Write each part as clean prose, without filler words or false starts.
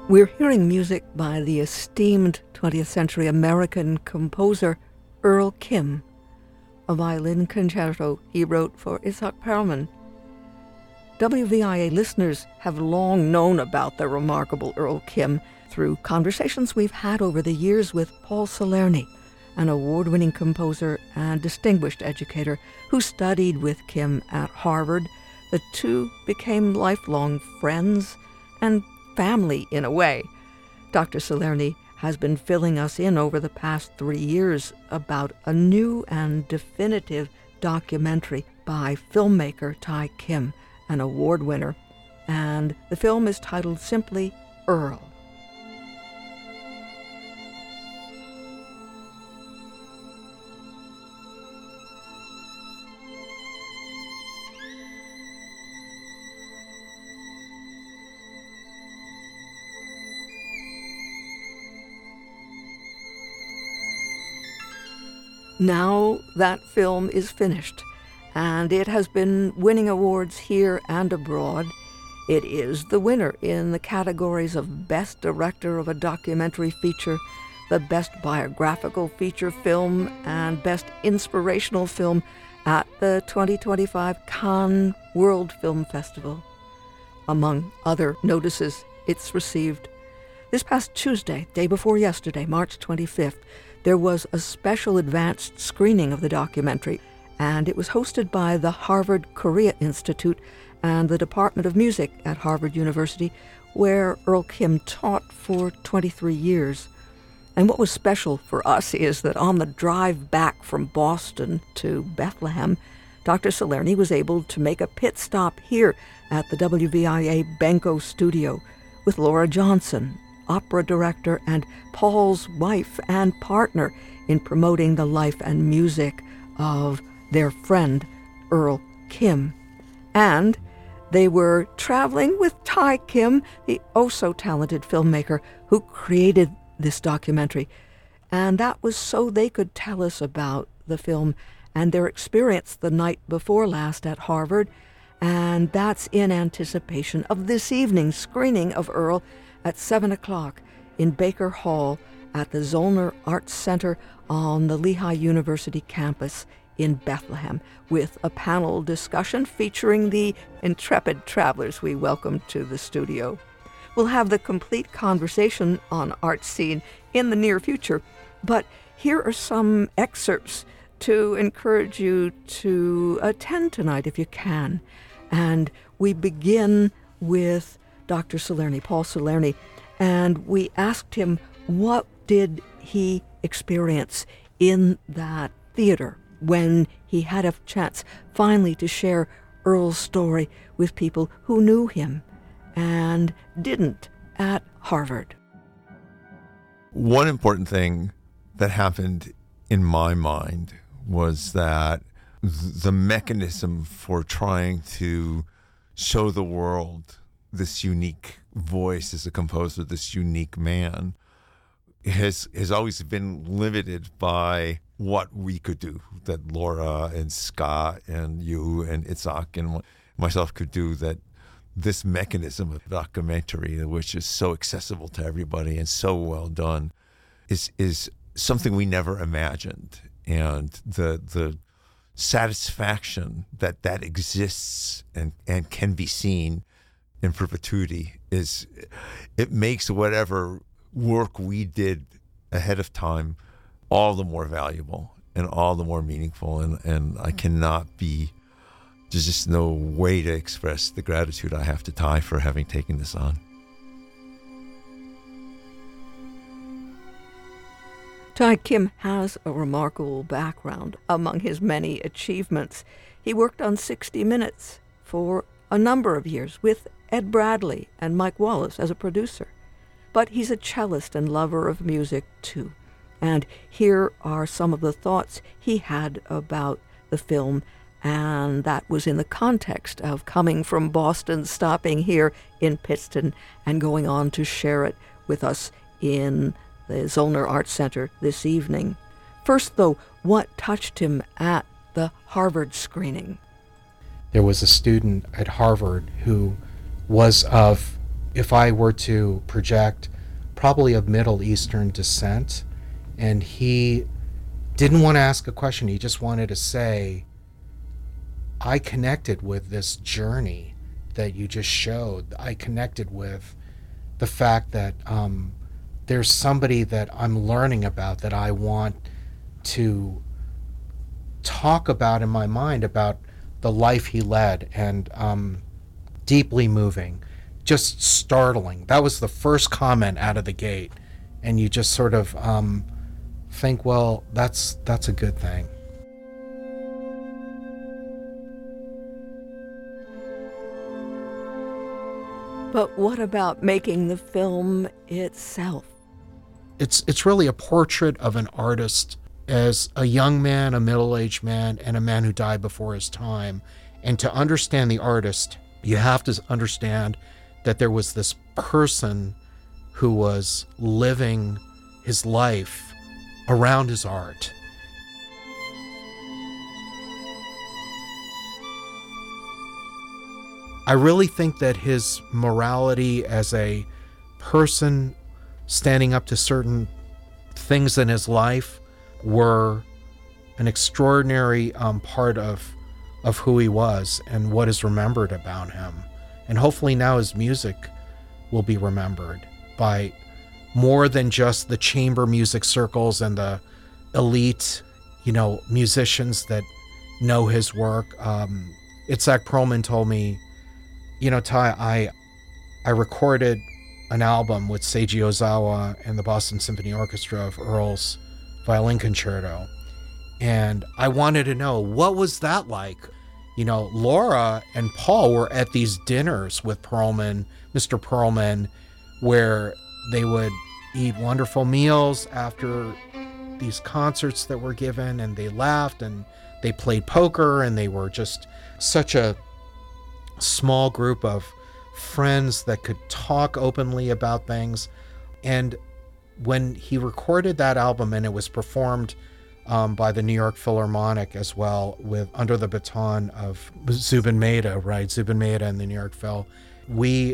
We're hearing music by the esteemed 20th century American composer Earl Kim, a violin concerto he wrote for Isaac Perlman. WVIA listeners have long known about the remarkable Earl Kim through conversations we've had over the years with Paul Salerni, an award-winning composer and distinguished educator who studied with Kim at Harvard. The two became lifelong friends and family in a way. Dr. Salerni has been filling us in over the past 3 years about a new and definitive documentary by filmmaker Ty Kim, an award winner, and the film is titled simply Earl. Now that film is finished, and it has been winning awards here and abroad. It is the winner in the categories of Best Director of a Documentary Feature, the Best Biographical Feature Film, and Best Inspirational Film at the 2025 Cannes World Film Festival, among other notices it's received. This past Tuesday, day before yesterday, March 25th, there was a special advanced screening of the documentary, and it was hosted by the Harvard Korea Institute and the Department of Music at Harvard University, where Earl Kim taught for 23 years. And what was special for us is that on the drive back from Boston to Bethlehem, Dr. Salerni was able to make a pit stop here at the WVIA Benko studio with Laura Johnson, opera director and Paul's wife and partner in promoting the life and music of their friend Earl Kim. And they were traveling with Ty Kim, the oh-so-talented filmmaker who created this documentary. And that was so they could tell us about the film and their experience the night before last at Harvard. And that's in anticipation of this evening's screening of Earl at 7 o'clock in Baker Hall at the Zollner Arts Center on the Lehigh University campus in Bethlehem, with a panel discussion featuring the intrepid travelers we welcomed to the studio. We'll have the complete conversation on Art Scene in the near future, but here are some excerpts to encourage you to attend tonight if you can. And we begin with Dr. Salerni, Paul Salerni, and we asked him what did he experience in that theater when he had a chance finally to share Earl's story with people who knew him and didn't at Harvard. One important thing that happened in my mind was that the mechanism for trying to show the world this unique voice as a composer, this unique man, has always been limited by what we could do, that Laura and Scott and you and Isaac and myself could do, that this mechanism of documentary, which is so accessible to everybody and so well done, is something we never imagined. And the satisfaction that exists and can be seen in perpetuity it makes whatever work we did ahead of time all the more valuable and all the more meaningful. And I cannot there's just no way to express the gratitude I have to Ty for having taken this on. Ty Kim has a remarkable background. Among his many achievements, he worked on 60 Minutes for a number of years with Ed Bradley and Mike Wallace as a producer. But he's a cellist and lover of music, too. And here are some of the thoughts he had about the film, and that was in the context of coming from Boston, stopping here in Pittston, and going on to share it with us in the Zollner Arts Center this evening. First, though, what touched him at the Harvard screening? There was a student at Harvard who was of if I were to project, probably of Middle Eastern descent. And he didn't want to ask a question. He just wanted to say, I connected with this journey that you just showed. I connected with the fact that there's somebody that I'm learning about that I want to talk about in my mind, about the life he led, and deeply moving, just startling. That was the first comment out of the gate. And you just sort of think, well, that's a good thing. But what about making the film itself? It's really a portrait of an artist as a young man, a middle-aged man, and a man who died before his time. And to understand the artist, you have to understand that there was this person who was living his life around his art. I really think that his morality as a person standing up to certain things in his life were an extraordinary part of who he was and what is remembered about him. And hopefully now his music will be remembered by more than just the chamber music circles and the elite, musicians that know his work. Itzhak Perlman told me, Ty, I recorded an album with Seiji Ozawa and the Boston Symphony Orchestra of Earl's Violin Concerto. And I wanted to know, what was that like? Laura and Paul were at these dinners with Perlman, Mr. Perlman, where they would eat wonderful meals after these concerts that were given, and they laughed and they played poker, and they were just such a small group of friends that could talk openly about things. And when he recorded that album and it was performed by the New York Philharmonic as well, with under the baton of Zubin Mehta, right? Zubin Mehta and the New York Phil. We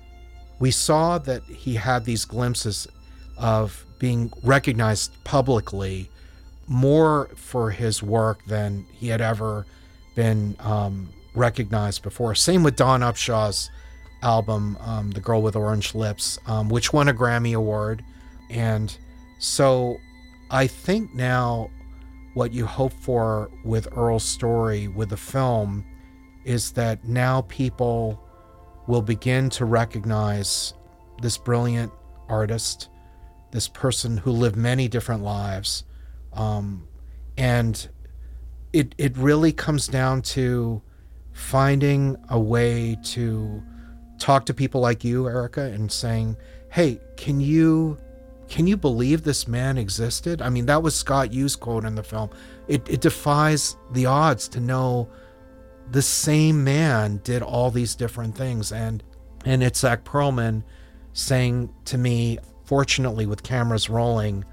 saw that he had these glimpses of being recognized publicly more for his work than he had ever been recognized before. Same with Dawn Upshaw's album, The Girl with Orange Lips, which won a Grammy Award. And so I think now what you hope for with Earl's story, with the film, is that now people will begin to recognize this brilliant artist, this person who lived many different lives. And it really comes down to finding a way to talk to people like you, Erica, and saying, hey, can you believe this man existed? I mean, that was Scott Hughes' quote in the film. It defies the odds to know the same man did all these different things. And Itzhak Perlman saying to me, fortunately with cameras rolling,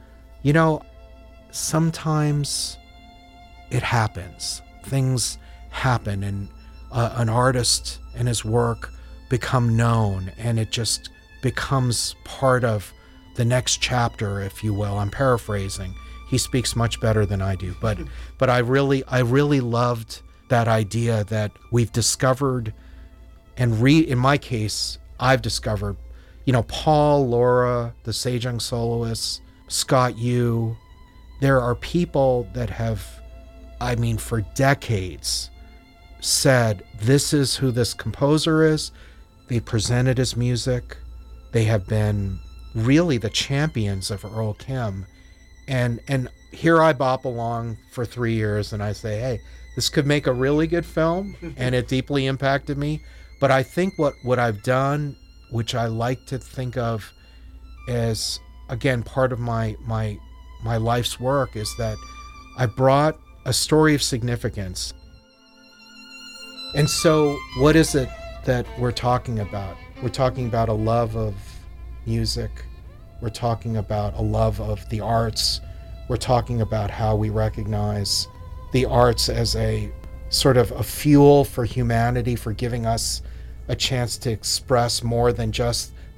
sometimes it happens. Things happen, and an artist and his work become known, and it just becomes part of the next chapter, if you will. I'm paraphrasing. He speaks much better than I do, but I really loved that idea that we've discovered, and in my case, I've discovered, Paul, Laura, the Sejong soloists, Scott Yu. There are people that have, for decades said, this is who this composer is. They presented his music. They have been really the champions of Earl Kim. And here I bop along for 3 years and I say, hey, this could make a really good film, and it deeply impacted me. But I think what I've done, which I like to think of as, again, part of my life's work, is that I brought a story of significance. And so what is it that we're talking about? We're talking about a love of music. We're talking about a love of the arts. We're talking about how we recognize the arts as a sort of a fuel for humanity, for giving us a chance to express more than just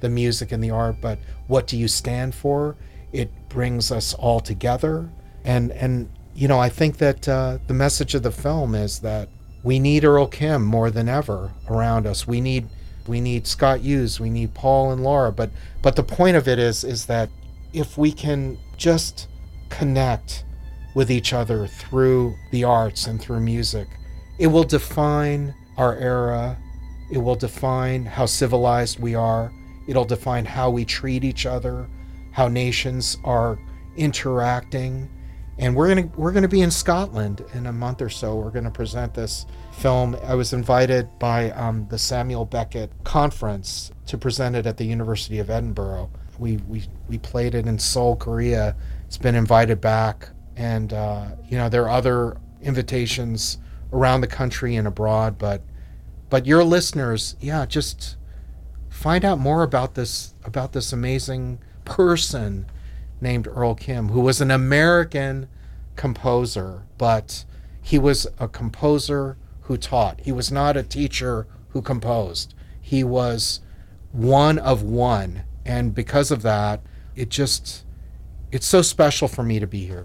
the music and the art, but what do you stand for? It brings us all together. And you know, I think that the message of the film is that we need Earl Kim more than ever around us. We need Scott Hughes, we need Paul and Laura, but the point of it is that if we can just connect with each other through the arts and through music, it will define our era. It will define how civilized we are. It'll define how we treat each other, how nations are interacting. And we're gonna be in Scotland in a month or so. We're gonna present this film. I was invited by the Samuel Beckett Conference to present it at the University of Edinburgh. We played it in Seoul, Korea. It's been invited back, and you know, there are other invitations around the country and abroad. But your listeners, yeah, just find out more about this amazing person named Earl Kim, who was an American composer, but he was a composer who taught. He was not a teacher who composed. He was one of one. And because of that, it's so special for me to be here.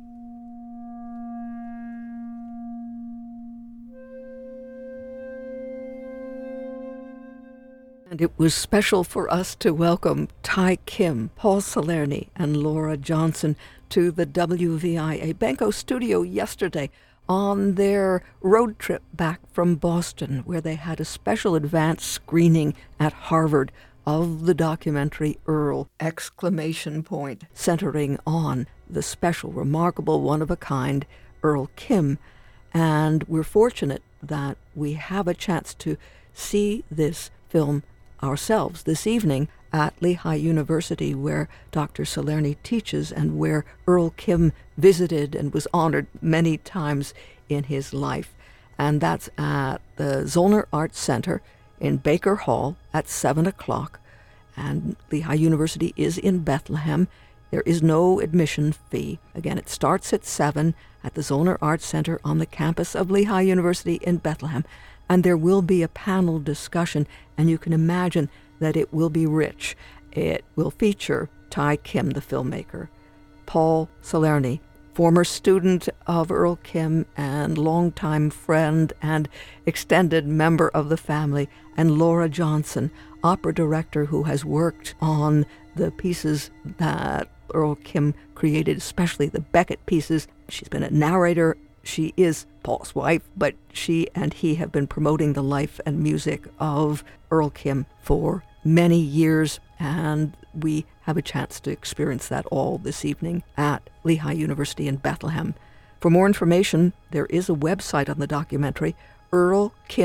And it was special for us to welcome Ty Kim, Paul Salerni, and Laura Johnson to the WVIA Benko studio yesterday on their road trip back from Boston, where they had a special advance screening at Harvard of the documentary Earl! Centering on the special, remarkable, one-of-a-kind Earl Kim. And we're fortunate that we have a chance to see this film ourselves this evening at Lehigh University, where Dr. Salerni teaches and where Earl Kim visited and was honored many times in his life. And that's at the Zollner Arts Center in Baker Hall at 7 o'clock. And Lehigh University is in Bethlehem. There is no admission fee. Again, it starts at 7 at the Zollner Arts Center on the campus of Lehigh University in Bethlehem. And there will be a panel discussion, and you can imagine that it will be rich. It will feature Ty Kim, the filmmaker, Paul Salerni, former student of Earl Kim and longtime friend and extended member of the family, and Laura Johnson, opera director who has worked on the pieces that Earl Kim created, especially the Beckett pieces. She's been a narrator. She is Paul's wife, but she and he have been promoting the life and music of Earl Kim for many years, and we have a chance to experience that all this evening at Lehigh University in Bethlehem. For more information, there is a website on the documentary,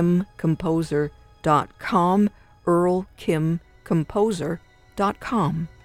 earlkimcomposer.com, earlkimcomposer.com.